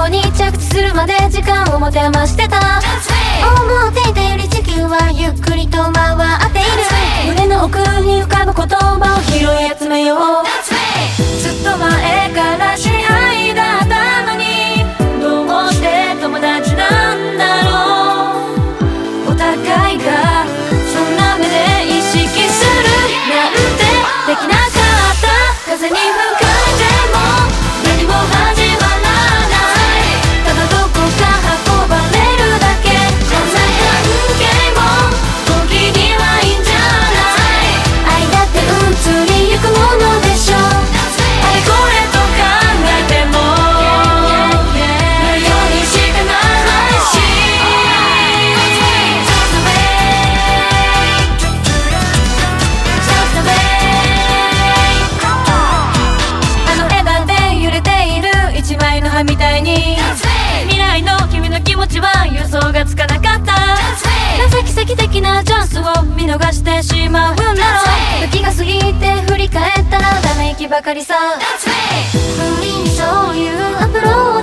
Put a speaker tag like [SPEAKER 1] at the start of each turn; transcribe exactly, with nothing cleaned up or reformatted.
[SPEAKER 1] 標に着地するまで時間を持て余してた。思っていたより地球はゆっくりと回っている。胸の奥に浮かぶ言葉を拾い集めよう。ずっと前から知り合いだったのに、どうして友達なんだろう。お互いがそんな目で意識するなんてできなかった。風に吹かれても何も始まらない。ただどこか運ばれるだけ。こんな関係も時にはいいんじゃない。愛だって移りゆくものでしょ。あれこれと考えても無用にしかならないし。Just the way Just the way あの枝で揺れている一枚の葉みたいに、未来の君の気持ちは予想がつかなかった。なぜ奇跡的なチャンスを見逃してしまうんだろう。時が過ぎて振り返ったらため息ばかりさ。不倫にそういうアプローチ